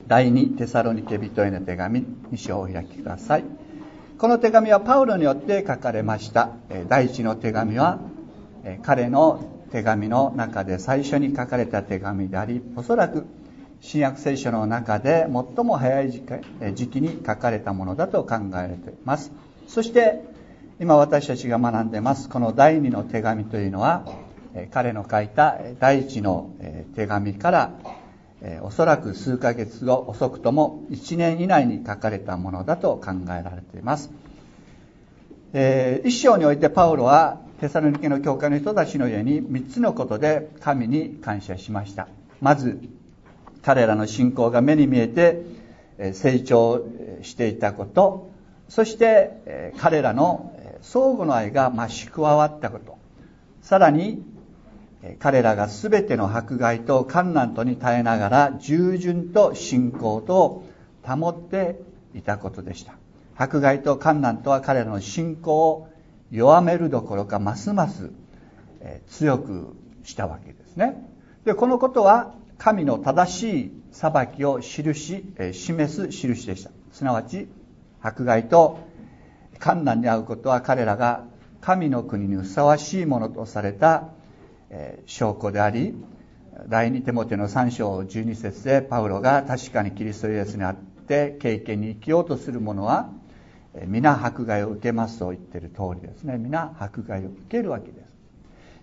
第二テサロニケ人への手紙2章をお開きください。この手紙はパウロによって書かれました。第一の手紙は彼の手紙の中で最初に書かれた手紙であり、おそらく新約聖書の中で最も早い時期に書かれたものだと考えられています。そして今私たちが学んでいますこの第二の手紙というのは、彼の書いた第一の手紙からおそらく数ヶ月後、遅くとも1年以内に書かれたものだと考えられています。一章においてパウロはテサロニケの教会の人たちの家に3つのことで神に感謝しました。まず彼らの信仰が目に見えて成長していたこと、そして彼らの相互の愛が増し加わったこと、さらに彼らがすべての迫害と患難とに耐えながら従順と信仰と保っていたことでした。迫害と患難とは彼らの信仰を弱めるどころかますます強くしたわけですね。で、このことは神の正しい裁きを示す印でした。すなわち迫害と患難に遭うことは彼らが神の国にふさわしいものとされた証拠であり、第二テモテの3章12節でパウロが確かにキリストイエスにあって経験に生きようとする者は皆迫害を受けますと言っている通りですね。皆迫害を受けるわけです。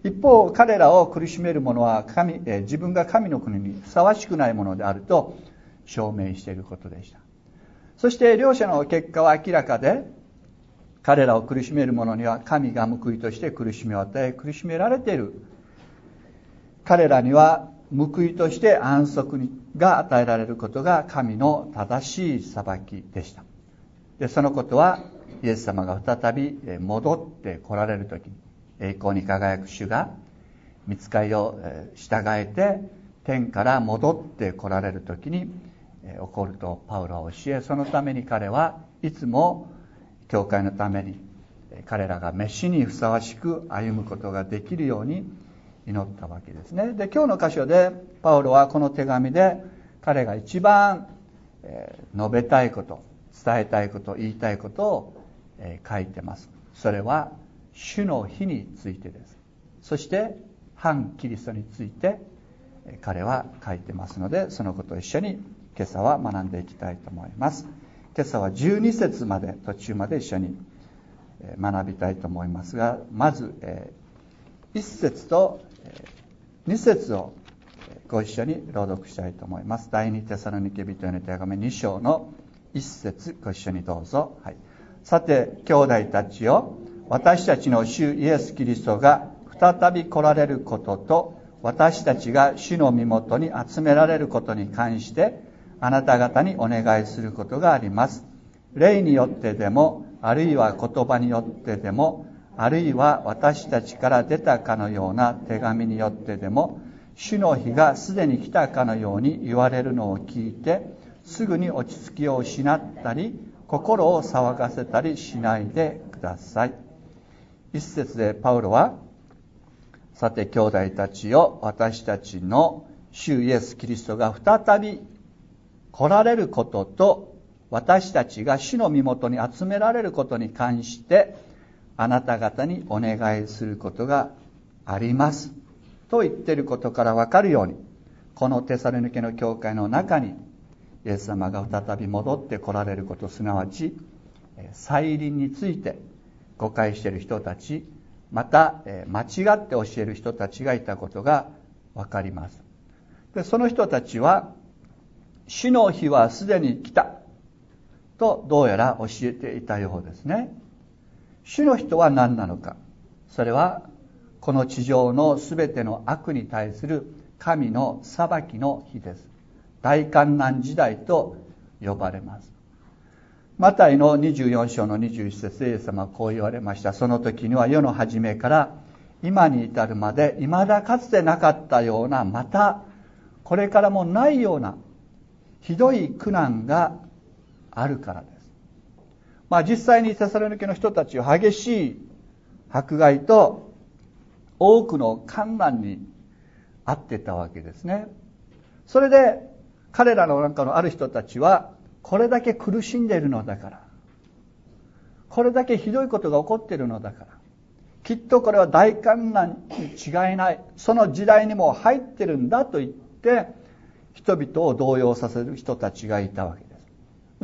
一方彼らを苦しめる者は自分が神の国にふさわしくないものであると証明していることでした。そして両者の結果は明らかで、彼らを苦しめる者には神が報いとして苦しみを与え、苦しめられている彼らには報いとして安息が与えられることが神の正しい裁きでした。で、そのことはイエス様が再び戻って来られるときに、栄光に輝く主が御使いを従えて天から戻って来られるときに起こるとパウロは教え、そのために彼はいつも教会のために彼らが召しにふさわしく歩むことができるように祈ったわけですね。で、今日の箇所でパウロはこの手紙で彼が一番述べたいこと、伝えたいこと、言いたいことを書いてます。それは主の日についてです。そして反キリストについて彼は書いてますので、そのことを一緒に今朝は学んでいきたいと思います。今朝は12節まで、途中まで一緒に学びたいと思いますが、まず1節と2節をご一緒に朗読したいと思います。第二テサロニケ人への手紙2章の1節ご一緒にどうぞ。はい。さて兄弟たちよ、私たちの主イエス・キリストが再び来られることと、私たちが主の身元に集められることに関してあなた方にお願いすることがあります。霊によってでも、あるいは言葉によってでも、あるいは私たちから出たかのような手紙によってでも、主の日がすでに来たかのように言われるのを聞いて、すぐに落ち着きを失ったり、心を騒がせたりしないでください。一節でパウロは、さて兄弟たちよ、私たちの主イエス・キリストが再び来られることと、私たちが主の身元に集められることに関してあなた方にお願いすることがありますと言っていることから分かるように、このテサロニケの教会の中にイエス様が再び戻って来られること、すなわち再臨について誤解している人たち、また間違って教える人たちがいたことが分かります。で、その人たちは主の日はすでに来たとどうやら教えていたようですね。主の日とは何なのか。それはこの地上のすべての悪に対する神の裁きの日です。大患難時代と呼ばれます。マタイの24章の21節でイエス様はこう言われました。その時には世の初めから今に至るまで未だかつてなかったような、またこれからもないようなひどい苦難があるからです。実際にテサロニケの人たちは激しい迫害と多くの患難に遭ってたわけですね。それで彼らの中のある人たちは、これだけ苦しんでいるのだから、これだけひどいことが起こっているのだから、きっとこれは大患難に違いない、その時代にも入ってるんだと言って人々を動揺させる人たちがいたわけです。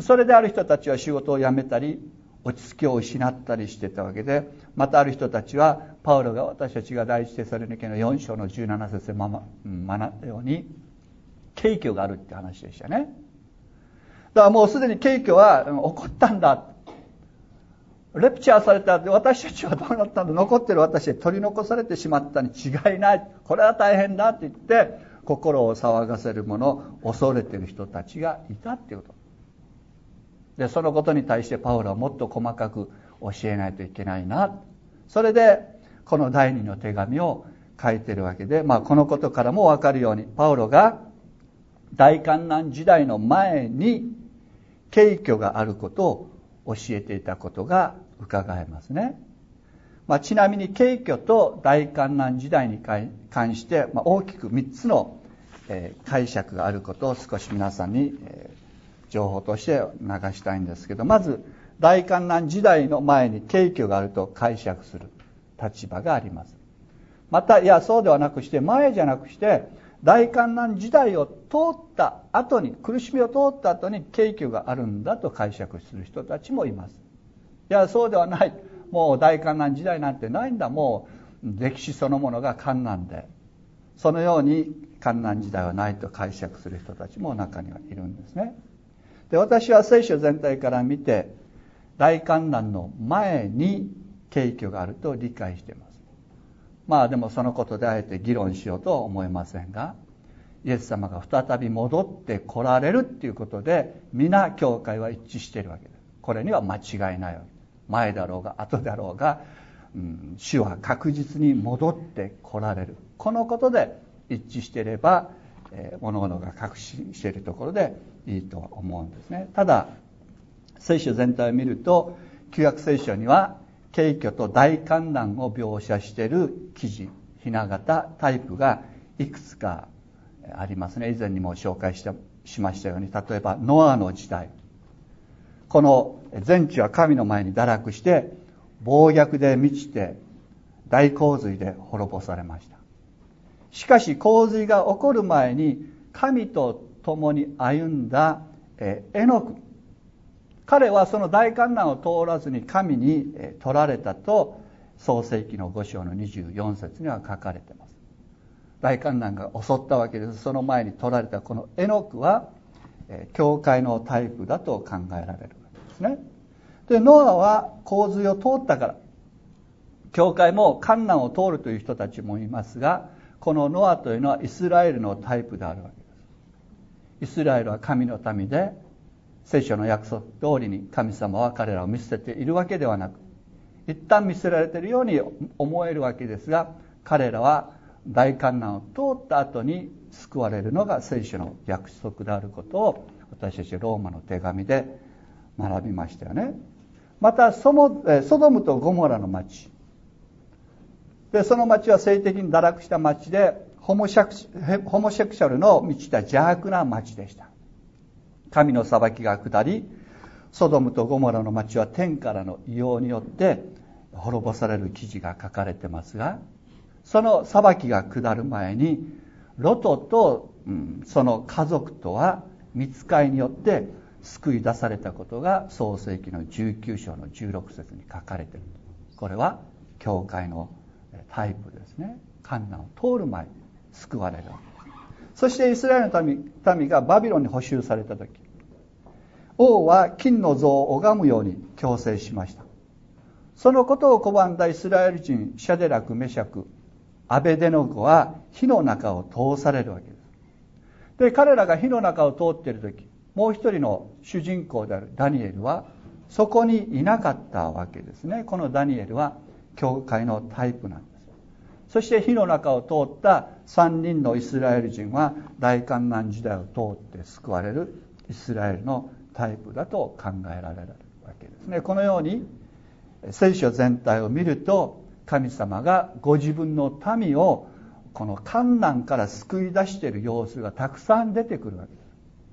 それである人たちは仕事を辞めたり落ち着きを失ったりしてたわけで、またある人たちはパウロが私たちが第一テサロニケの4章の17節で学んだように景挙があるって話でしたね。だからもうすでに景挙は起こったんだ、レプチャーされたって、私たちはどうなったんだ、残ってる私で取り残されてしまったに違いない、これは大変だって言って心を騒がせる者、恐れている人たちがいたっていうことで、そのことに対してパウロはもっと細かく教えないといけないな。それでこの第二の手紙を書いているわけで、このことからも分かるように、パウロが大患難時代の前に景挙があることを教えていたことが伺えますね。ちなみに景挙と大患難時代に関して、大きく3つの解釈があることを少し皆さんに情報として流したいんですけど、まず大患難時代の前に景挙があると解釈する立場があります。また、いやそうではなくして、前じゃなくして大患難時代を通った後に、苦しみを通った後に景挙があるんだと解釈する人たちもいます。いやそうではない、もう大患難時代なんてないんだ、もう歴史そのものが患難で、そのように患難時代はないと解釈する人たちも中にはいるんですね。で、私は聖書全体から見て大患難の前に景挙があると理解しています。でもそのことであえて議論しようとは思いませんが、イエス様が再び戻って来られるっていうことで皆教会は一致しているわけです。これには間違いないわけです。前だろうが後だろうが、主は確実に戻って来られる、このことで一致していれば、物々が確信しているところでいいと思うんですね。ただ聖書全体を見ると、旧約聖書には景挙と大患難を描写している記事、ひな形、タイプがいくつかありますね。以前にも紹介しましたように、例えばノアの時代、この全地は神の前に堕落して暴虐で満ちて大洪水で滅ぼされました。しかし洪水が起こる前に神と共に歩んだエノク、彼はその大患難を通らずに神に取られたと創世記の5章の24節には書かれています。大患難が襲ったわけです。その前に取られたこのエノクは教会のタイプだと考えられるわけですね。で、ノアは洪水を通ったから、教会も患難を通るという人たちもいますが、このノアというのはイスラエルのタイプであるわけです。イスラエルは神の民で、聖書の約束通りに神様は彼らを見捨てているわけではなく、一旦見捨てられているように思えるわけですが、彼らは大患難を通った後に救われるのが聖書の約束であることを、私たちローマの手紙で学びましたよね。またソドムとゴモラの町で、その町は性的に堕落した町で、ホモセクシャルの満ちた邪悪な町でした。神の裁きが下り、ソドムとゴモラの町は天からの異様によって滅ぼされる記事が書かれてますが、その裁きが下る前にロトと、その家族とは御使いによって救い出されたことが創世記の19章の16節に書かれている。これは教会のタイプですね。患難を通る前に救われる。そしてイスラエルの民がバビロンに捕囚された時、王は金の像を拝むように強制しました。そのことを拒んだイスラエル人シャデラク、メシャク、アベデノゴは火の中を通されるわけです。で、彼らが火の中を通っている時、もう一人の主人公であるダニエルはそこにいなかったわけですね。このダニエルは教会のタイプなんです。そして火の中を通った3人のイスラエル人は大患難時代を通って救われるイスラエルのタイプだと考えられるわけですね。このように聖書全体を見ると、神様がご自分の民をこの患難から救い出している様子がたくさん出てくるわけです。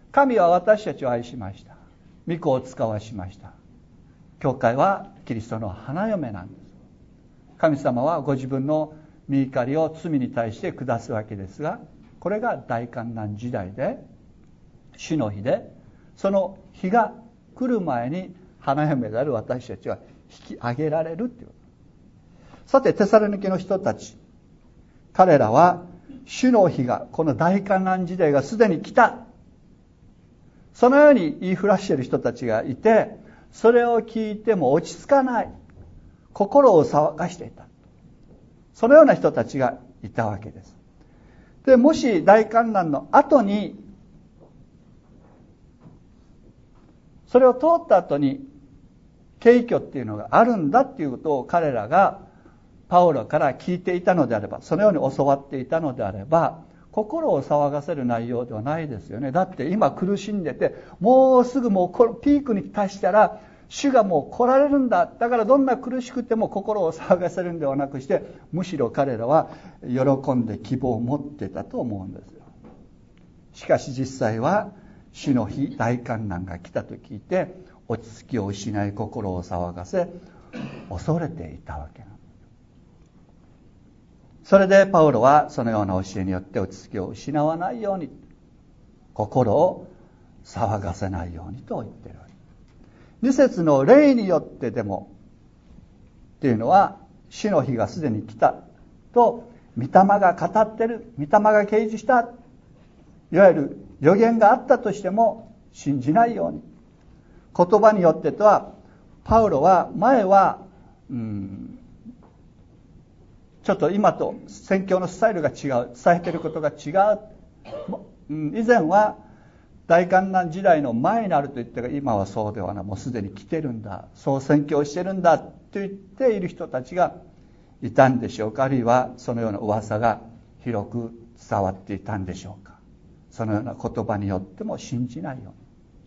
神は私たちを愛しました。御子を使わしました。教会はキリストの花嫁なんです。神様はご自分の御怒りを罪に対して下すわけですが、これが大観難時代で、主の日で、その日が来る前に花嫁である私たちは引き上げられるという。さてテサロニケの人たち、彼らは主の日が、この大観難時代がすでに来た、そのように言いふらしている人たちがいて、それを聞いても落ち着かない、心を騒がしていた、そのような人たちがいたわけです。でもし大観難の後に、それを通った後に景挙っていうのがあるんだっていうことを彼らがパウロから聞いていたのであれば、そのように教わっていたのであれば、心を騒がせる内容ではないですよね。だって今苦しんでて、もうすぐもうピークに達したら主がもう来られるんだ。だからどんな苦しくても心を騒がせるんではなくして、むしろ彼らは喜んで希望を持ってたと思うんですよ。しかし実際は主の日、大観難が来たと聞いて、落ち着きを失い心を騒がせ、恐れていたわけなんです。それでパウロはそのような教えによって落ち着きを失わないように、心を騒がせないようにと言っているわけ。2節の霊によってでもっていうのは、主の日がすでに来たと御霊が語ってる、御霊が掲示した、いわゆる予言があったとしても信じないように。言葉によってとは、パウロは前はちょっと今と宣教のスタイルが違う、伝えていることが違う。以前は大観難時代の前になると言ったが、今はそうではない、もうすでに来てるんだ、そう宣教してるんだと言っている人たちがいたんでしょうか。あるいはそのような噂が広く伝わっていたんでしょうか。そのような言葉によっても信じないように。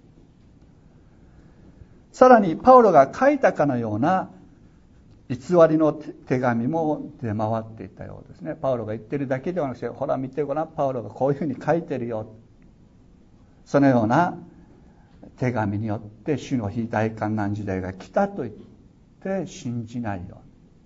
さらにパウロが書いたかのような偽りの手紙も出回っていたようですね。パウロが言ってるだけではなくて、ほら見てごらん、パウロがこういうふうに書いてるよ。そのような手紙によって主の日、大観難時代が来たと言って信じないよ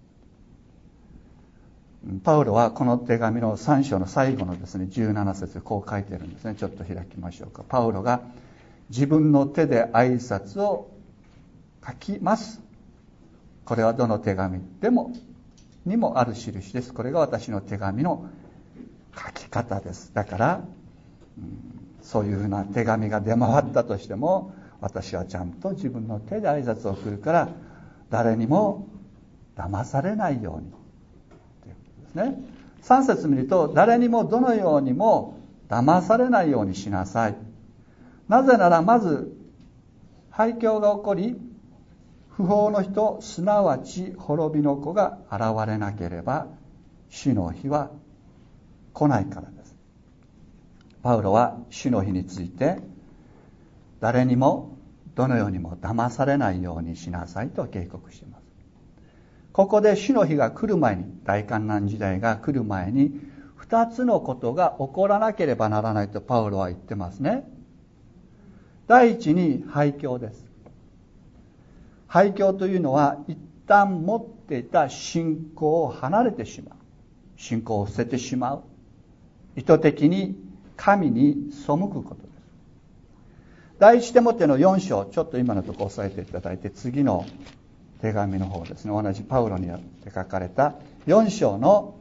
うに。パウロはこの手紙の3章の最後のですね、17節こう書いてるんですね。ちょっと開きましょうか。パウロが自分の手で挨拶を書きます。これはどの手紙でもにもある印です。これが私の手紙の書き方です。だから、そういうふうな手紙が出回ったとしても、私はちゃんと自分の手で挨拶を送るから、誰にも騙されないようにということですね。3節見ると、誰にもどのようにも騙されないようにしなさい。なぜならまず廃墟が起こり、不法の人、すなわち滅びの子が現れなければ主の日は来ないからです。パウロは主の日について、誰にもどのようにも騙されないようにしなさいと警告しています。ここで主の日が来る前に、大観難時代が来る前に、2つのことが起こらなければならないとパウロは言ってますね。第一に廃墟です。廃墟というのは、一旦持っていた信仰を離れてしまう、信仰を捨ててしまう、意図的に神に背くことです。第一テモテの4章、ちょっと今のところ押さえていただいて、次の手紙の方ですね、同じパウロによって書かれた4章の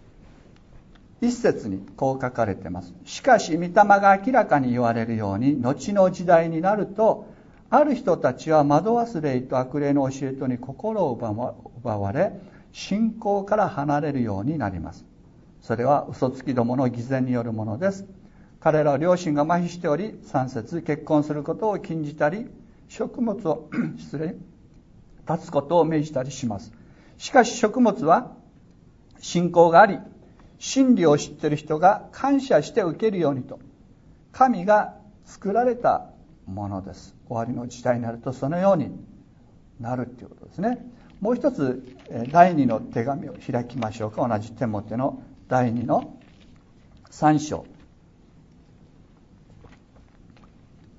1節にこう書かれています。しかし御霊が明らかに言われるように、後の時代になると、ある人たちは惑わす霊と悪霊の教えとに心を奪われ、信仰から離れるようになります。それは嘘つきどもの偽善によるものです。彼らは良心が麻痺しており、3節結婚することを禁じたり、食物を断つことを命じたりします。しかし食物は信仰があり、真理を知っている人が感謝して受けるようにと、神が作られたものです。終わりの時代になるとそのようになるということですね。もう一つ第2の手紙を開きましょうか。同じテモテの第2の3章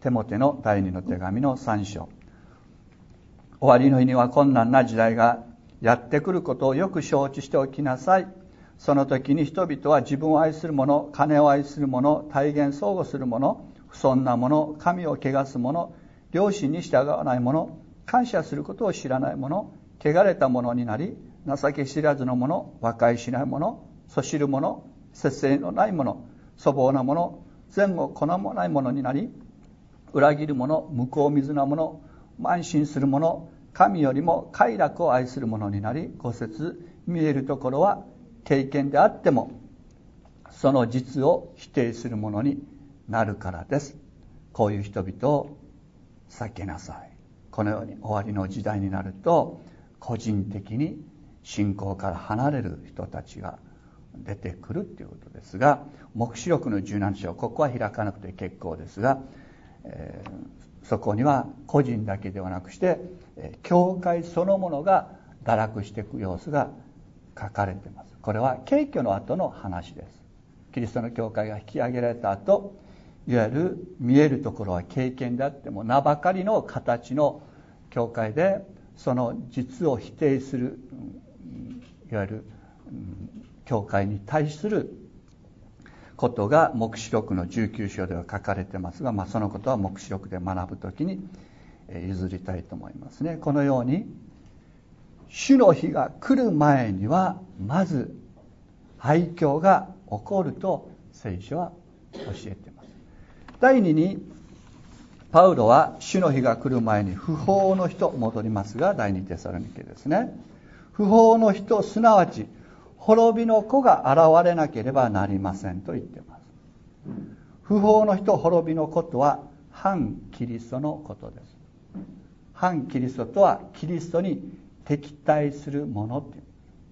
テモテの第2の手紙の3章。終わりの日には困難な時代がやってくることをよく承知しておきなさい。その時に人々は自分を愛する者、金を愛する者、体現相互する者、不尊な者、神を汚す者、良心に従わない者、感謝することを知らない者、汚れた者になり、情け知らずの者、和解しない者、そしる者、節制のない者、粗暴な者、善を好まない者になり、裏切る者、向こう水な者、慢心する者、神よりも快楽を愛する者になり、5節、見えるところは経験であってもその実を否定する者になるからです。こういう人々を避けなさい。このように終わりの時代になると、個人的に信仰から離れる人たちが出てくるということですが、黙示録の17章、ここは開かなくて結構ですが、そこには個人だけではなくして、教会そのものが堕落していく様子が書かれています。これは景挙の後の話です。キリストの教会が引き上げられた後、いわゆる見えるところは経験であっても名ばかりの形の教会で、その実を否定する、いわゆる教会に対することが黙示録の19章では書かれてますが、そのことは黙示録で学ぶときに譲りたいと思いますね。このように主の日が来る前にはまず廃墟が起こると聖書は教えています。第二にパウロは主の日が来る前に不法の人、戻りますが第二テサロニケですね。不法の人、すなわち滅びの子が現れなければなりませんと言っています。不法の人、滅びの子とは反キリストのことです。反キリストとはキリストに敵対するものっていう。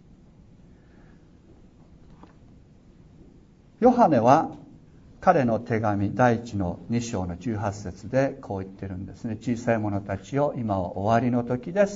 ヨハネは彼の手紙第1の2章の18節でこう言ってるんですね。小さい者たちよ、今は終わりの時です。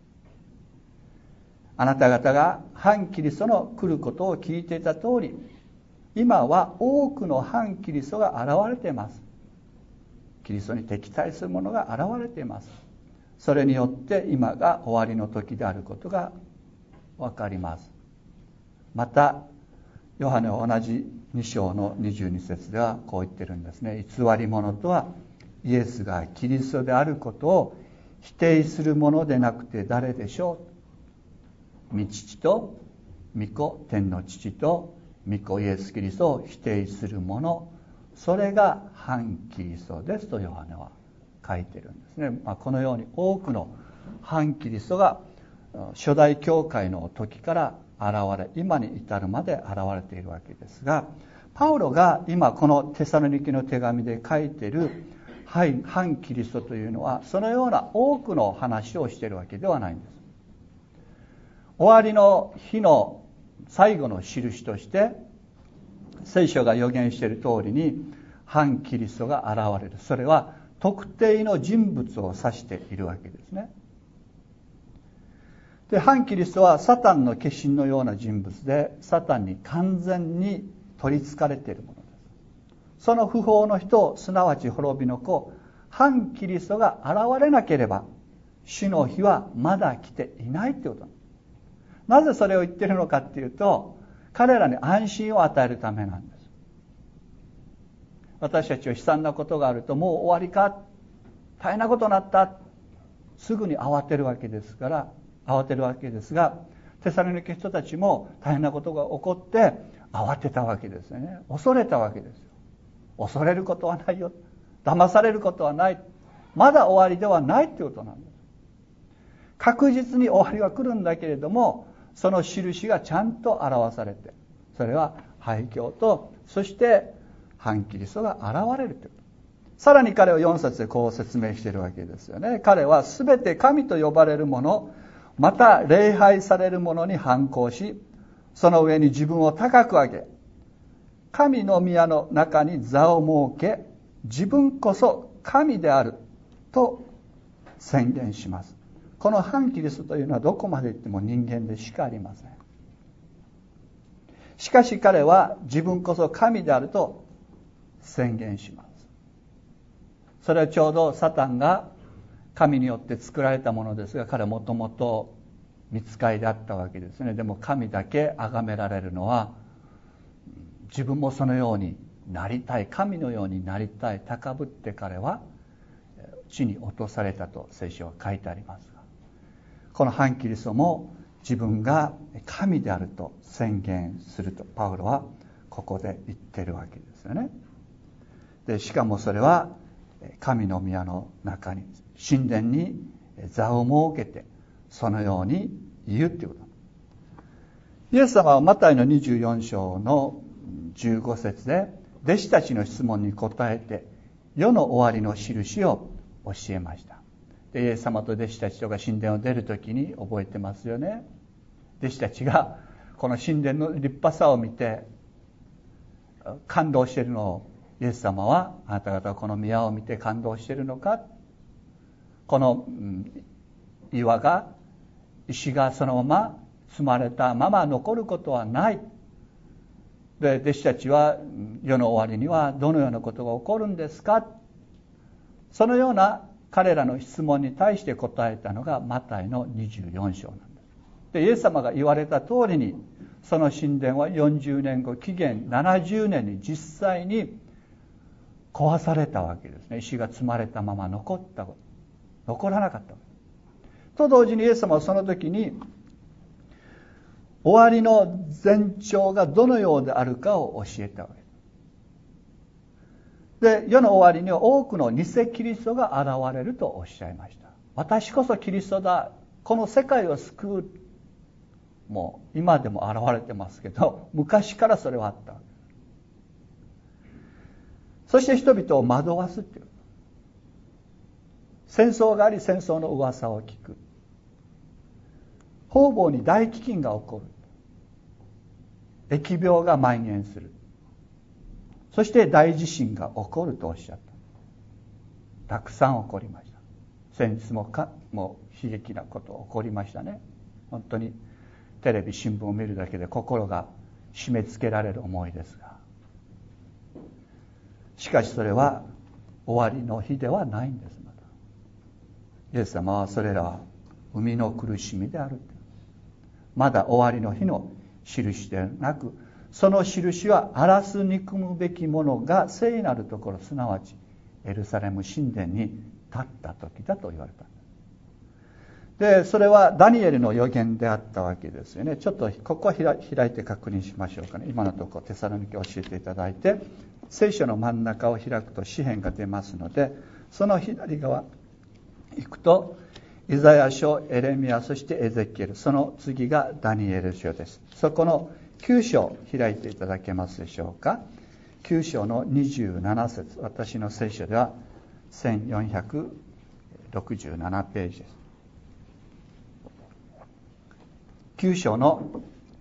あなた方が反キリストの来ることを聞いていた通り、今は多くの反キリストが現れています。キリストに敵対する者が現れています。それによって今が終わりの時であることが分かります。またヨハネは同じ2章の22節ではこう言ってるんですね。偽り者とはイエスがキリストであることを否定するものでなくて誰でしょう。御父と御子、天の父と御子イエス・キリストを否定するもの、それが反キリストですとヨハネは書いてるんですね。このように多くの反キリストが初代教会の時から現れ、今に至るまで現れているわけですが、パウロが今このテサロニケの手紙で書いている反キリストというのはそのような多くの話をしているわけではないんです。終わりの日の最後の印として聖書が予言している通りに反キリストが現れる。それは特定の人物を指しているわけですね。で、反キリストはサタンの化身のような人物で、サタンに完全に取りつかれているものです。その不法の人、すなわち滅びの子、反キリストが現れなければ主の日はまだ来ていないということなんです。なぜそれを言っているのかっていうと、彼らに安心を与えるためなんです。私たちは悲惨なことがあると、もう終わりか、大変なことになった、すぐに慌てるわけですが、テサロニケの人たちも大変なことが起こって慌てたわけですよね。恐れたわけですよ。恐れることはないよ、騙されることはない、まだ終わりではないということなんです。確実に終わりは来るんだけれども、その印がちゃんと表されて、それは廃墟と、そして反キリストが現れるということ。さらに彼は4節でこう説明しているわけですよね。彼はすべて神と呼ばれるもの、また礼拝されるものに反抗し、その上に自分を高く上げ、神の宮の中に座を設け、自分こそ神であると宣言します。この反キリストというのはどこまで行っても人間でしかありません。しかし彼は自分こそ神であると宣言します。 それはちょうどサタンが神によって作られたものですが、彼はもともと御使いであったわけですね。でも神だけ崇められるのは、自分もそのようになりたい、神のようになりたい、高ぶって彼は地に落とされたと聖書は書いてありますが、この反キリストも自分が神であると宣言するとパウロはここで言っているわけですよね。でしかもそれは神の宮の中に、神殿に座を設けてそのように言うということ。イエス様はマタイの24章の15節で弟子たちの質問に答えて世の終わりの印を教えました。でイエス様と弟子たちとが神殿を出るときに覚えてますよね。弟子たちがこの神殿の立派さを見て感動しているのをイエス様は、あなた方はこの宮を見て感動しているのか、この石がそのまま積まれたまま残ることはない。で弟子たちは世の終わりにはどのようなことが起こるんですか、そのような彼らの質問に対して答えたのがマタイの24章なんです。でイエス様が言われた通りに、その神殿は40年後、紀元70年に実際に壊されたわけですね。石が積まれたまま残らなかったと同時に、イエス様はその時に終わりの前兆がどのようであるかを教えたわけです。で世の終わりには多くの偽キリストが現れるとおっしゃいました。私こそキリストだ、この世界を救う、もう今でも現れてますけど、昔からそれはあったわけです。そして人々を惑わすっていう、戦争があり戦争の噂を聞く、方々に大飢饉が起こる、疫病が蔓延する、そして大地震が起こるとおっしゃった。たくさん起こりました。先日も悲劇なこと起こりましたね。本当にテレビ新聞を見るだけで心が締め付けられる思いですが、しかしそれは終わりの日ではないんです。またイエス様はそれらは生みの苦しみである、まだ終わりの日の印でなく、その印は荒らす憎むべきものが聖なるところ、すなわちエルサレム神殿に立った時だと言われた。でそれはダニエルの預言であったわけですよね。ちょっとここは開いて確認しましょうかね。今のところテサロニケを教えていただいて、聖書の真ん中を開くと詩編が出ますので、その左側行くとイザヤ書、エレミヤ、そしてエゼキエル、その次がダニエル書です。そこの9章開いていただけますでしょうか。9章の27節、私の聖書では1467ページです。9章の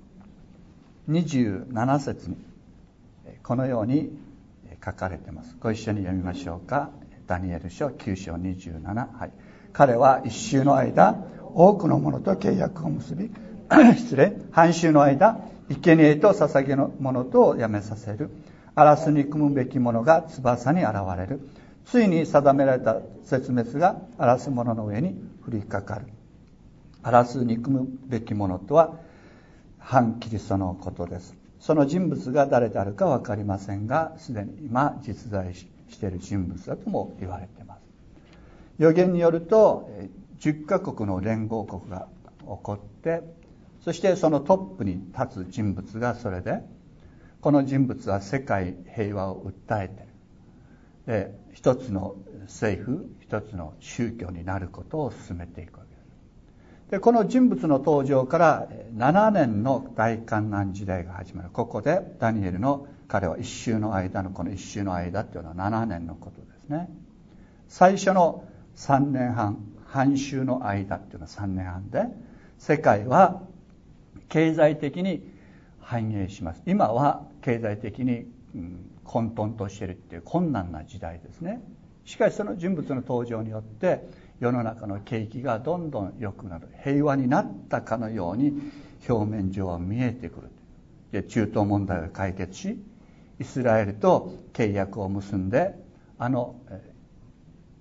27節にこのように書かれています。ご一緒に読みましょうか。ダニエル書9章27、はい、彼は一週の間多くの者と契約を結び半週の間生贄と捧げの者とをやめさせる。荒らす憎むべき者が翼に現れる。ついに定められた絶滅が荒らす者の上に降りかかる。荒らす憎むべき者とは反キリストのことです。その人物が誰であるか分かりませんが、すでに今実在している人物だとも言われています。預言によると10カ国の連合国が起こって、そしてそのトップに立つ人物がそれで、この人物は世界平和を訴えている。で一つの政府、一つの宗教になることを進めていくわけです。でこの人物の登場から7年の大観難時代が始まる。ここでダニエルの彼は一週の間の、この一週の間っていうのは7年のことですね。最初の3年半、半週の間っていうのは3年半で、世界は経済的に繁栄します。今は経済的に混沌としているっていう困難な時代ですね。しかしその人物の登場によって世の中の景気がどんどん良くなる、平和になったかのように表面上は見えてくる。で中東問題を解決し、イスラエルと契約を結んで、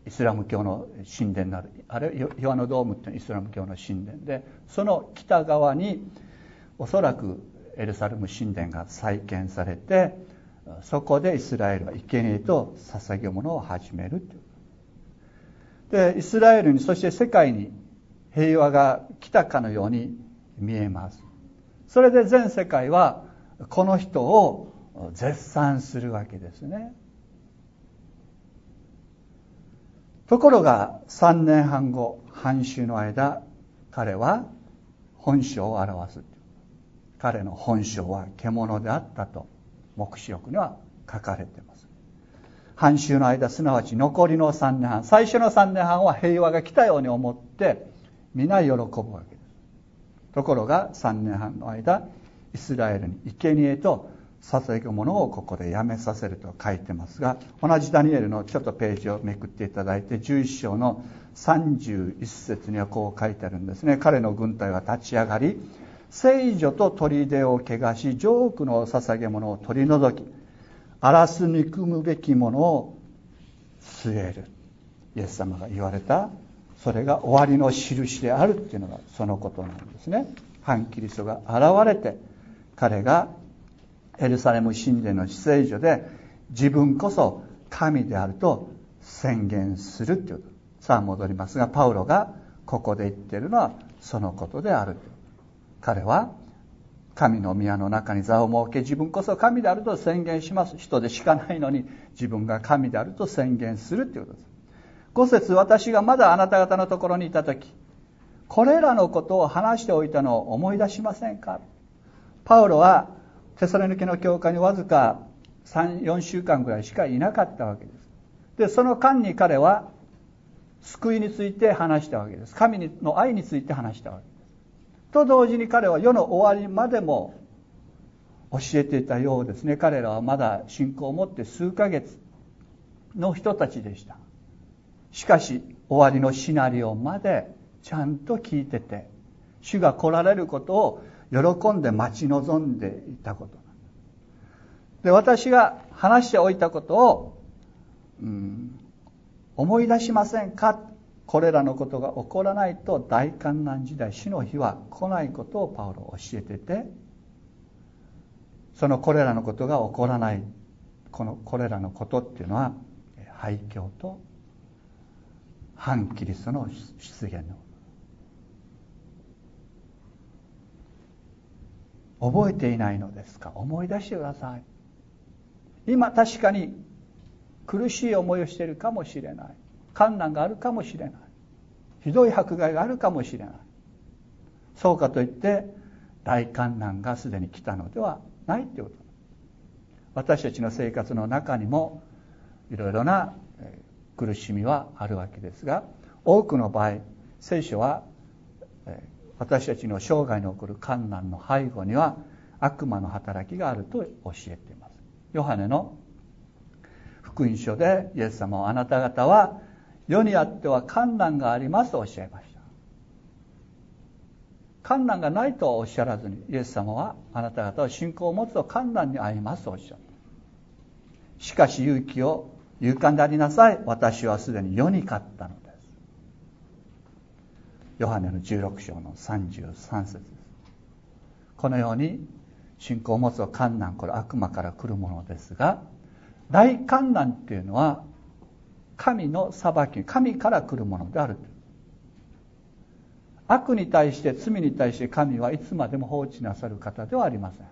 イスラム教の神殿になる、あれイワノドームっていうのはイスラム教の神殿で、その北側におそらくエルサレム神殿が再建されて、そこでイスラエルは生贄と捧げ物を始めるという。でイスラエルに、そして世界に平和が来たかのように見えます。それで全世界はこの人を絶賛するわけですね。ところが3年半後、半周の間、彼は本性を表す。彼の本性は獣であったと黙示録には書かれています。半周の間、すなわち残りの3年半、最初の3年半は平和が来たように思って皆喜ぶわけです。ところが3年半の間、イスラエルに生贄と捧げ物をここでやめさせると書いてますが、同じダニエルのちょっとページをめくっていただいて、11章の31節にはこう書いてあるんですね。彼の軍隊は立ち上がり、聖女と砦を汚し、ジョークの捧げ物を取り除き、荒らす憎むべきものを据える。イエス様が言われた、それが終わりの印であるっていうのがそのことなんですね。反キリストが現れて、彼がエルサレム神殿の聖女で自分こそ神であると宣言するという。さあ戻りますが、パウロがここで言っているのはそのことである。彼は神の宮の中に座を設け、自分こそ神であると宣言します。人でしかないのに自分が神であると宣言するということです。5節、私がまだあなた方のところにいたとき、これらのことを話しておいたのを思い出しませんか。パウロはテサロニケの教会にわずか3、4週間ぐらいしかいなかったわけです。で、その間に彼は救いについて話したわけです。神の愛について話したわけです。と同時に彼は世の終わりまでも教えていたようですね。彼らはまだ信仰を持って数ヶ月の人たちでした。しかし終わりのシナリオまでちゃんと聞いてて、主が来られることを喜んで待ち望んでいたことで、私が話しておいたことを、思い出しませんか。これらのことが起こらないと大患難時代、死の日は来ないことをパウロは教えてて、そのこれらのことが起こらない、これらのことっていうのは廃墟と反キリストの出現の。覚えていないのですか。思い出してください。今確かに苦しい思いをしているかもしれない。困難があるかもしれない。ひどい迫害があるかもしれない。そうかといって大患難がすでに来たのではないということ。私たちの生活の中にもいろいろな苦しみはあるわけですが、多くの場合聖書は私たちの生涯に起こる患難の背後には悪魔の働きがあると教えています。ヨハネの福音書でイエス様は、あなた方は世にあっては患難がありますとおっしゃいました。患難がないとはおっしゃらずに、イエス様はあなた方は信仰を持つと患難に遭いますとおっしゃった。しかし勇敢でありなさい。私はすでに世に勝ったのです。ヨハネの16章の33節です。このように信仰を持つと患難、これ悪魔から来るものですが、大患難っていうのは神の裁き、神から来るものである。悪に対して、罪に対して神はいつまでも放置なさる方ではありません。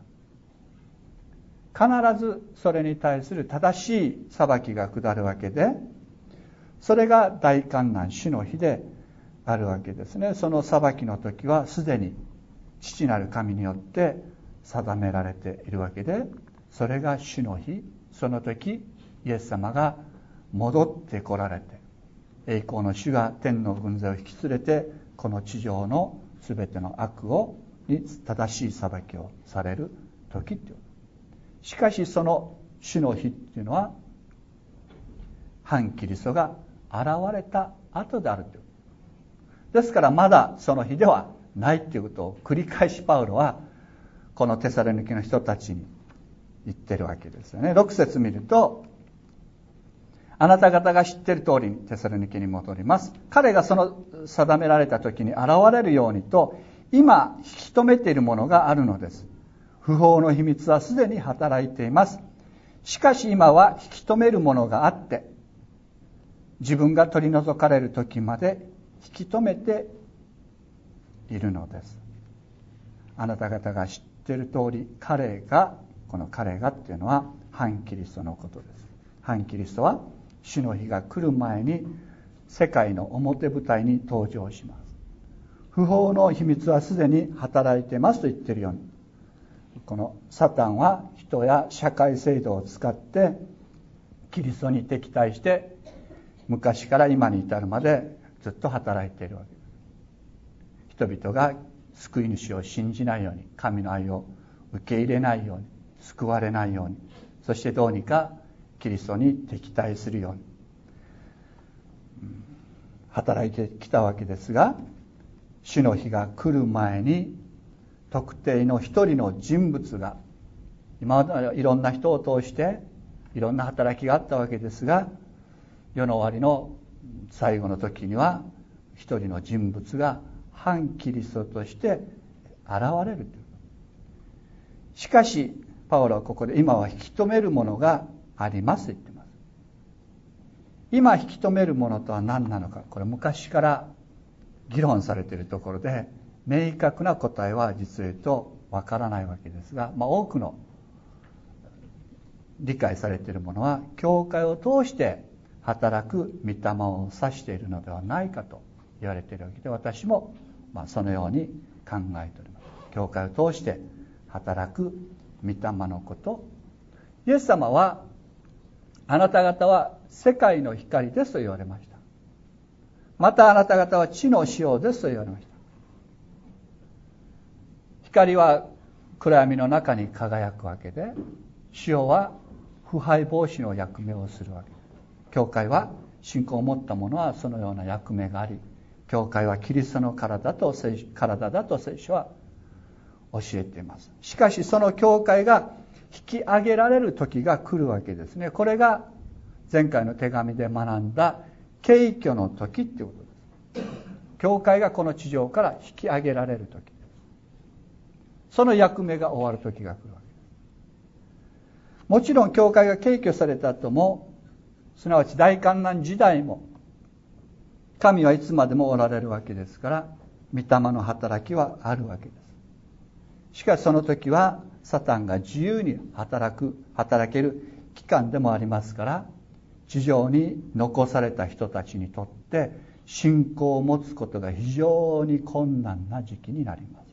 必ずそれに対する正しい裁きが下るわけで、それが大患難、主の日であるわけですね。その裁きの時はすでに父なる神によって定められているわけで、それが主の日、その時イエス様が戻って来られて、栄光の主が天の軍勢を引き連れて、この地上のすべての悪に正しい裁きをされる時っていう。しかしその主の日っていうのは反キリストが現れた後であるという。ですからまだその日ではないということを繰り返しパウロはこのテサロニケの人たちに言ってるわけですよね。6節見ると、 あなた方が知っている通りにテサロニケに戻ります。彼がその定められた時に現れるようにと今引き止めているものがあるのです。不法の秘密はすでに働いています。しかし今は引き止めるものがあって自分が取り除かれる時まで引き止めているのです。あなた方が知っている通りこの彼がっていうのは反キリストのことです。反キリストは主の日が来る前に世界の表舞台に登場します。不法の秘密はすでに働いていますと言っているように、このサタンは人や社会制度を使ってキリストに敵対して昔から今に至るまでずっと働いているわけです。人々が救い主を信じないように、神の愛を受け入れないように、救われないように、そしてどうにかキリストに敵対するように働いてきたわけですが、主の日が来る前に特定の一人の人物が、今まではいろんな人を通していろんな働きがあったわけですが、世の終わりの最後の時には一人の人物が反キリストとして現れるという。しかしパウロはここで今は引き止めるものがありますと言っています。今引き止めるものとは何なのか、これ昔から議論されているところで明確な答えは実を言うとわからないわけですが、多くの理解されているものは教会を通して働く御霊を指しているのではないかと言われているわけで、私もそのように考えております。教会を通して働く御霊のこと。イエス様はあなた方は世界の光ですと言われました。またあなた方は地の塩ですと言われました。光は暗闇の中に輝くわけで、塩は腐敗防止の役目をするわけです。教会は信仰を持った者はそのような役目があり、教会はキリストの体だと聖書は教えています。しかしその教会が引き上げられる時が来るわけですね。これが前回の手紙で学んだ敬虚の時っていうことです。教会がこの地上から引き上げられる時です。その役目が終わる時が来るわけです。もちろん教会が敬虚された後も、すなわち大観難時代も神はいつまでもおられるわけですから、御霊の働きはあるわけです。しかしその時はサタンが自由に働ける期間でもありますから、地上に残された人たちにとって信仰を持つことが非常に困難な時期になります。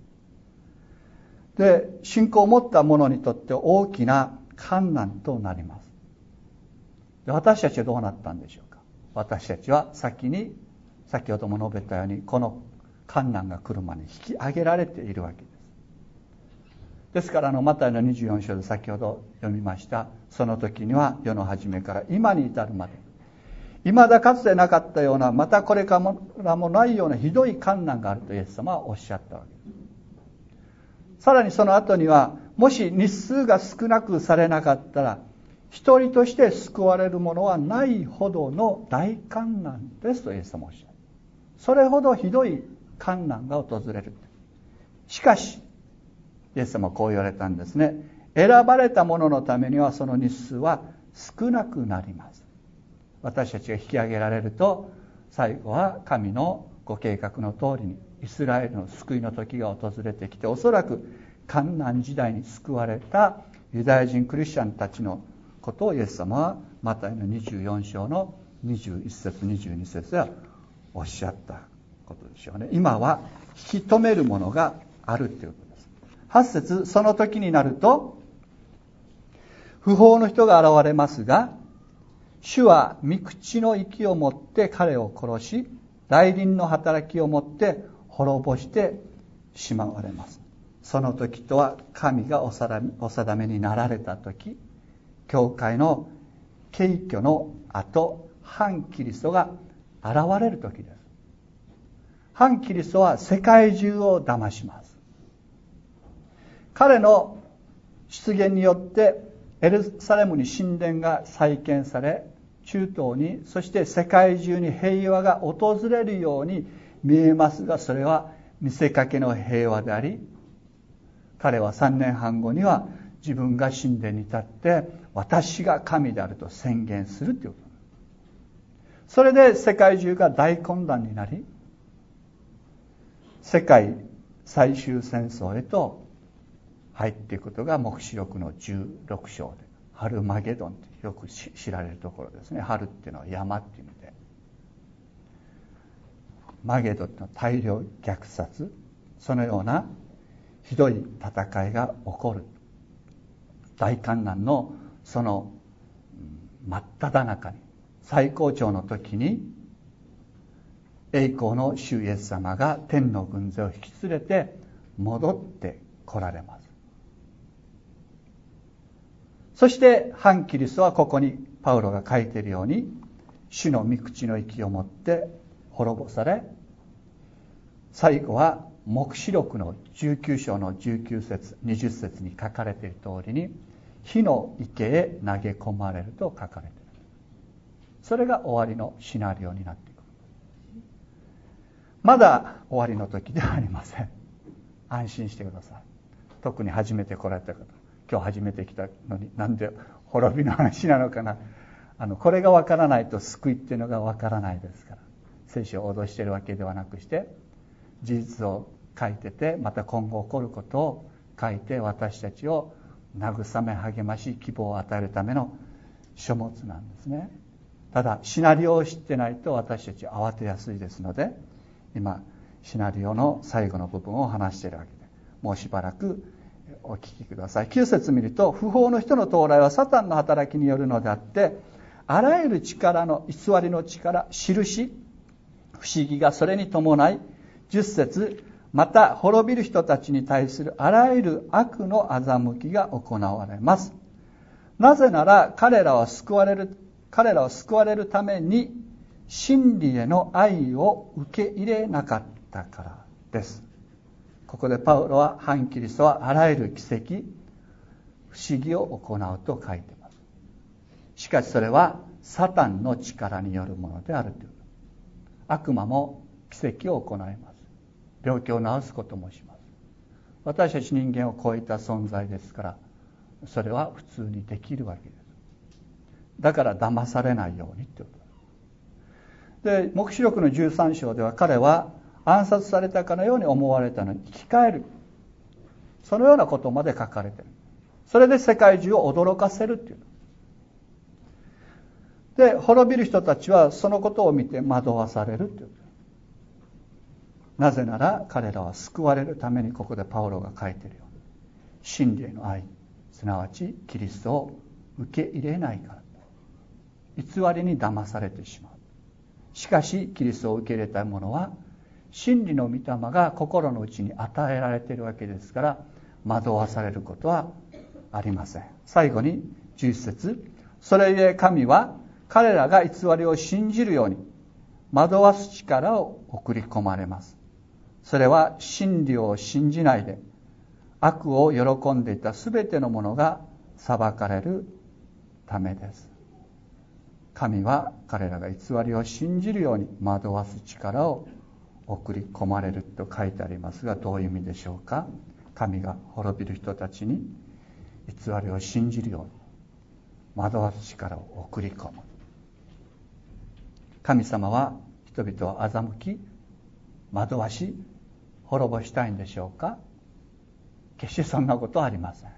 で、信仰を持った者にとって大きな困難となります。で、私たちはどうなったんでしょうか。私たちは先ほども述べたように、この困難が来るまで引き上げられているわけです。ですからマタイの24章で先ほど読みました、その時には世の初めから今に至るまで、未だかつてなかったような、またこれからもないようなひどい困難があるとイエス様はおっしゃったわけです。さらにその後には、もし日数が少なくされなかったら一人として救われるものはないほどの大患難ですとイエス様はおっしゃる。それほどひどい患難が訪れる。しかしイエス様はこう言われたんですね。選ばれた者のためにはその日数は少なくなります。私たちが引き上げられると、最後は神のご計画の通りにイスラエルの救いの時が訪れてきて、おそらく患難時代に救われたユダヤ人クリスチャンたちのことをイエス様はマタイの24章の21節22節ではおっしゃったことでしょうね。今は引き止めるものがあるということです。8節、その時になると不法の人が現れますが、主は御口の息をもって彼を殺し、雷臨の働きをもって滅ぼしてしまわれます。その時とは神がお定めになられた時、教会の敬虚の後、反キリストが現れる時です。反キリストは世界中を騙します。彼の出現によってエルサレムに神殿が再建され、 中東に、そして世界中に平和が訪れるように見えますが、それは見せかけの平和であり、彼は3年半後には自分が神殿に立って私が神であると宣言するということ。それで世界中が大混乱になり、世界最終戦争へと入っていくことが黙示録の16章で、ハルマゲドンとよく知られるところですね。ハルっていうのは山っていう意味で、マゲドンの大量虐殺、そのようなひどい戦いが起こる。大観難のその真っ只中に、最高潮の時に栄光の主イエス様が天の軍勢を引き連れて戻って来られます。そして反キリストはここにパウロが書いているように、主の御口の息をもって滅ぼされ、最後は黙示録の19章の19節20節に書かれている通りに火の池へ投げ込まれると書かれている。それが終わりのシナリオになっていく。まだ終わりの時ではありません。安心してください。特に初めて来られた方、今日初めて来たのになんで滅びの話なのかな、これがわからないと救いっていうのがわからないですから。聖書を脅しているわけではなくして、事実を書いてて、また今後起こることを書いて、私たちを慰め励まし希望を与えるための書物なんですね。ただシナリオを知ってないと私たち慌てやすいですので、今シナリオの最後の部分を話しているわけで、もうしばらくお聞きください。9節見ると、不法の人の到来はサタンの働きによるのであって、あらゆる力の偽りの力、印、不思議がそれに伴い、10節、また滅びる人たちに対するあらゆる悪の欺きが行われます。なぜなら彼らは救われるために真理への愛を受け入れなかったからです。ここでパウロは反キリストはあらゆる奇跡、不思議を行うと書いています。しかしそれはサタンの力によるものであるという。悪魔も奇跡を行います。病気を治すこともします。私たち人間を超えた存在ですから、それは普通にできるわけです。だから騙されないようにということです。で、黙示録の13章では彼は暗殺されたかのように思われたのに生き返る。そのようなことまで書かれている。それで世界中を驚かせるっていう。で、滅びる人たちはそのことを見て惑わされるという。なぜなら彼らは救われるために、ここでパウロが書いているように、真理への愛、すなわちキリストを受け入れないから、偽りに騙されてしまう。しかしキリストを受け入れた者は真理の御霊が心の内に与えられているわけですから、惑わされることはありません。最後に11節、それゆえ神は彼らが偽りを信じるように惑わす力を送り込まれます。それは真理を信じないで悪を喜んでいたすべてのものが裁かれるためです。神は彼らが偽りを信じるように惑わす力を送り込まれると書いてありますが、どういう意味でしょうか。神が滅びる人たちに偽りを信じるように惑わす力を送り込む。神様は人々を欺き惑わし滅ぼしたいんでしょうか。決してそんなことはありません。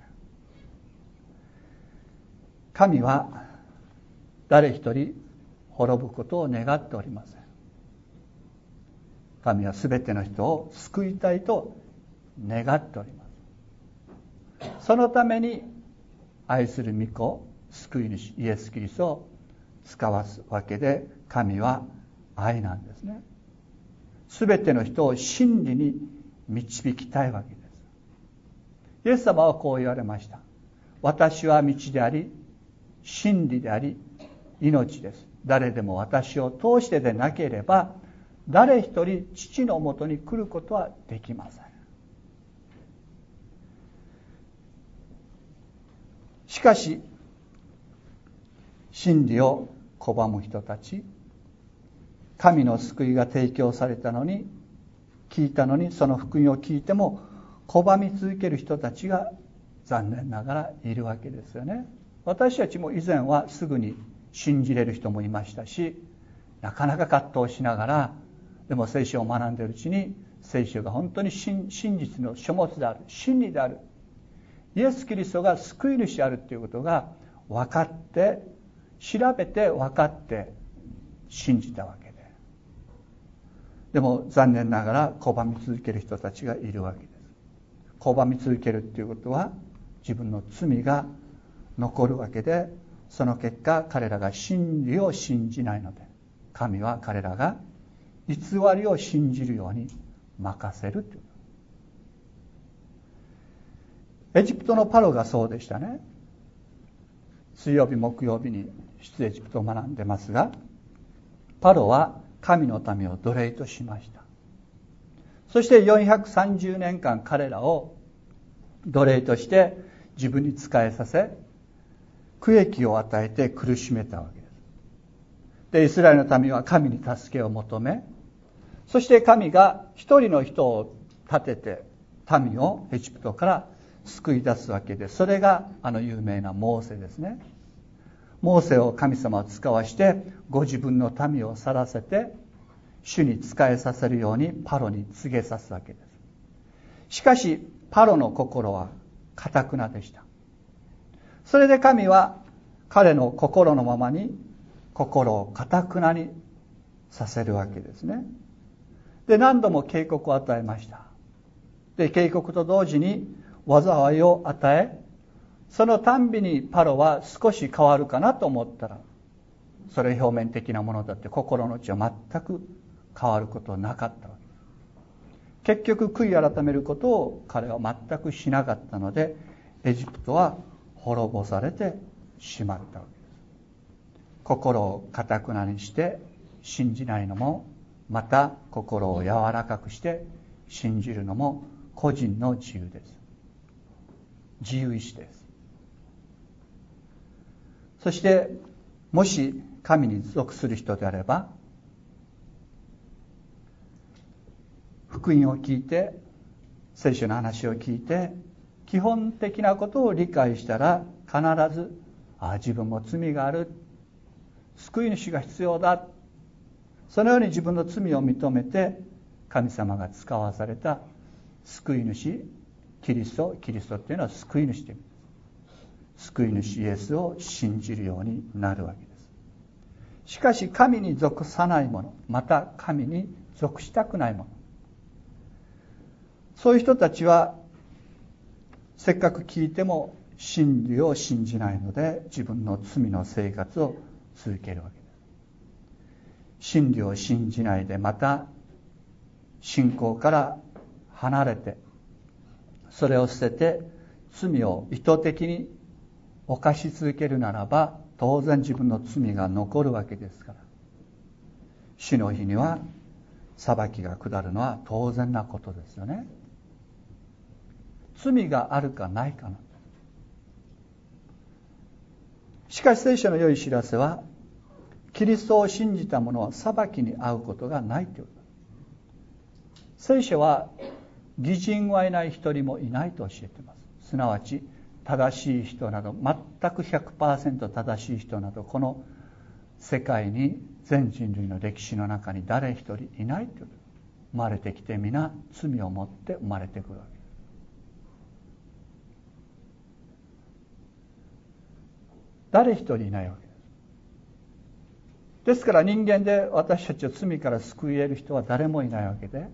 神は誰一人滅ぶことを願っておりません。神はすべての人を救いたいと願っております。そのために愛する御子、救い主イエス・キリストを使わすわけで、神は愛なんですね。すべての人を真理に導きたいわけです。イエス様はこう言われました。私は道であり真理であり命です。誰でも私を通してでなければ誰一人父のもとに来ることはできません。しかし真理を拒む人たち、神の救いが提供されたのに、聞いたのに、その福音を聞いても拒み続ける人たちが残念ながらいるわけですよね。私たちも以前はすぐに信じれる人もいましたし、なかなか葛藤しながら、でも聖書を学んでいるうちに、聖書が本当に真実の書物である、真理である、イエス・キリストが救い主であるということが分かって、調べて分かって信じたわけで、でも残念ながら拒み続ける人たちがいるわけです。拒み続けるということは自分の罪が残るわけで、その結果彼らが真理を信じないので、神は彼らが偽りを信じるように任せるという。エジプトのパロがそうでしたね。水曜日木曜日に出エジプトを学んでますが、パロは神の民を奴隷としました。そして430年間彼らを奴隷として自分に仕えさせ、苦役を与えて苦しめたわけです。で、イスラエルの民は神に助けを求め、そして神が一人の人を立てて民をエジプトから救い出すわけで、それが有名なモーセですね。モーセを神様を使わしてご自分の民を去らせて主に仕えさせるようにパロに告げさすわけです。しかしパロの心は堅くなでした。それで神は彼の心のままに心を堅くなにさせるわけですね。で、何度も警告を与えました。で、警告と同時に災いを与え、そのたんびにパロは少し変わるかなと思ったら、それ表面的なものだって心の内は全く変わることはなかったわけです。結局悔い改めることを彼は全くしなかったので、エジプトは滅ぼされてしまったわけです。心を堅くなにして信じないのも、また心を柔らかくして信じるのも個人の自由です。自由意志です。そしてもし神に属する人であれば、福音を聞いて、聖書の話を聞いて、基本的なことを理解したら、必ず自分も罪がある、救い主が必要だ、そのように自分の罪を認めて、神様が使わされた救い主キリストっていうのは救い主で、救い主イエスを信じるようになるわけです。しかし神に属さない者、また神に属したくない者、そういう人たちはせっかく聞いても真理を信じないので、自分の罪の生活を続けるわけです。真理を信じないで、また信仰から離れて、それを捨てて罪を意図的に犯し続けるならば、当然自分の罪が残るわけですから、主の日には裁きが下るのは当然なことですよね。罪があるかないかなんです。しかし聖書の良い知らせは、キリストを信じた者は裁きに遭うことがないということです。聖書は義人はいない一人もいないと教えています。すなわち正しい人など、全く 100% 正しい人など、この世界に全人類の歴史の中に誰一人いないということ。生まれてきて皆罪を持って生まれてくるわけです。誰一人いないわけです。ですから人間で私たちを罪から救える人は誰もいないわけで、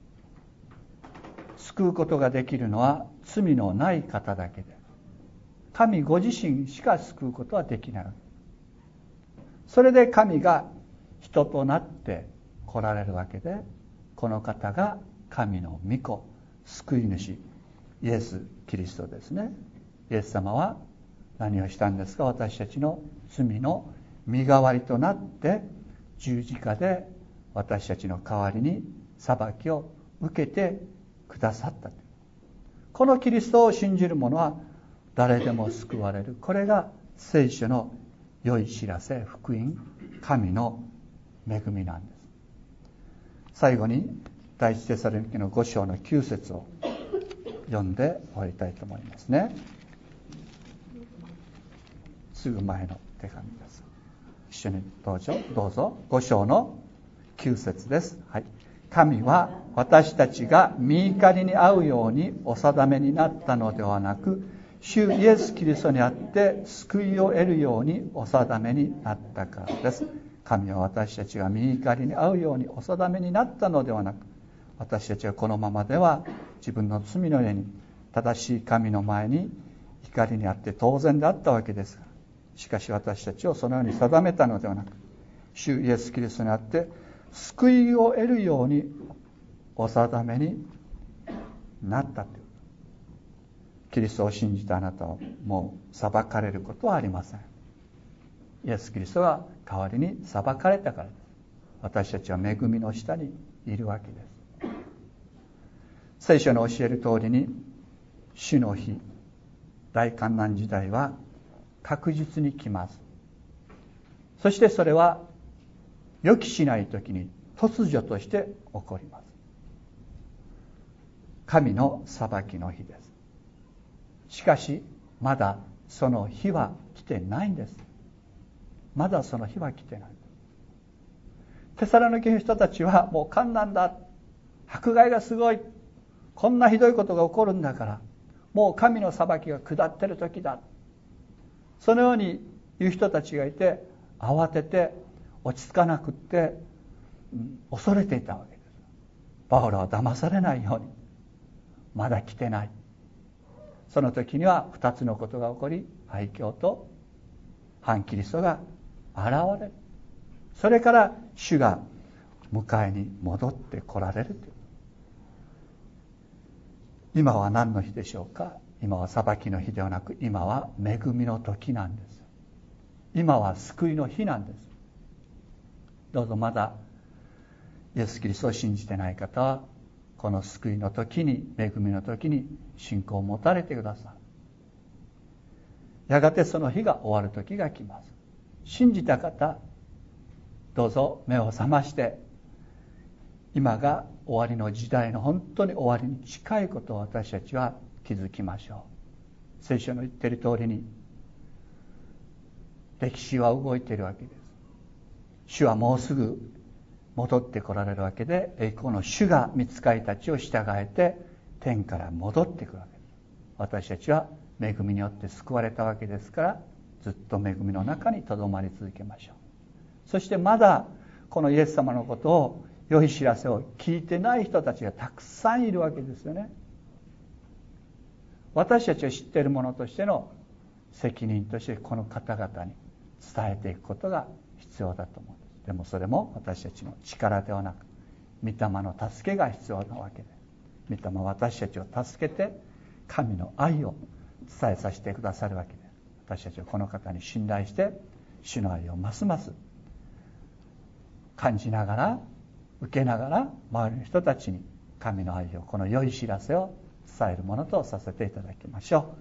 救うことができるのは罪のない方だけで、神ご自身しか救うことはできないわけです。それで神が人となって来られるわけで、この方が神の御子、救い主イエス・キリストですね。イエス様は何をしたんですか。私たちの罪の身代わりとなって十字架で私たちの代わりに裁きを受けてくださった。このキリストを信じる者は誰でも救われる。これが聖書の良い知らせ、福音、神の恵みなんです。最後に第一テサロニケの5章の9節を読んで終わりたいと思いますね。すぐ前の手紙です。一緒にどうぞ。5章の9節です。はい。神は私たちが御怒りに遭うようにお定めになったのではなく、主イエス・キリストにあって救いを得るようにお定めになったからです。神は私たちが御怒りに遭うようにお定めになったのではなく、私たちはこのままでは自分の罪の上に正しい神の前に怒りにあって当然であったわけですが、しかし私たちをそのように定めたのではなく、主イエス・キリストにあって救いを得るようにお定めになったという。キリストを信じたあなたはもう裁かれることはありません。イエス・キリストが代わりに裁かれたからです。私たちは恵みの下にいるわけです。聖書の教える通りに、主の日、大観難時代は確実に来ます。そしてそれは予期しないときに突如として起こります。神の裁きの日です。しかしまだその日は来てないんです。まだその日は来てない。テサロニケの人たちはもう患難だ、迫害がすごい、こんなひどいことが起こるんだから、もう神の裁きが下ってる時だ、そのように言う人たちがいて、慌てて落ち着かなくって、恐れていたわけです。パウロは騙されないように、まだ来てない。その時には2つのことが起こり、廃教と反キリストが現れる。それから主が迎えに戻って来られるという。今は何の日でしょうか。今は裁きの日ではなく、今は恵みの時なんです。今は救いの日なんです。どうぞまだイエス・キリストを信じてない方は、この救いの時に、恵みの時に信仰を持たれてください。やがてその日が終わる時が来ます。信じた方、どうぞ目を覚まして、今が終わりの時代の本当に終わりに近いことを私たちは気づきましょう。聖書の言っている通りに、歴史は動いているわけです。主はもうすぐ戻って来られるわけで、栄光の主が御使いたちを従えて天から戻ってくるわけです。私たちは恵みによって救われたわけですから、ずっと恵みの中にとどまり続けましょう。そしてまだこのイエス様のことを、良い知らせを聞いてない人たちがたくさんいるわけですよね。私たちを知っている者としての責任として、この方々に伝えていくことが必要だと思うんです。でもそれも私たちの力ではなく、御霊の助けが必要なわけです。御霊は私たちを助けて、神の愛を伝えさせてくださるわけです。私たちはこの方に信頼して、主の愛をますます感じながら、受けながら、周りの人たちに神の愛を、この良い知らせを伝えるものとさせていただきましょう。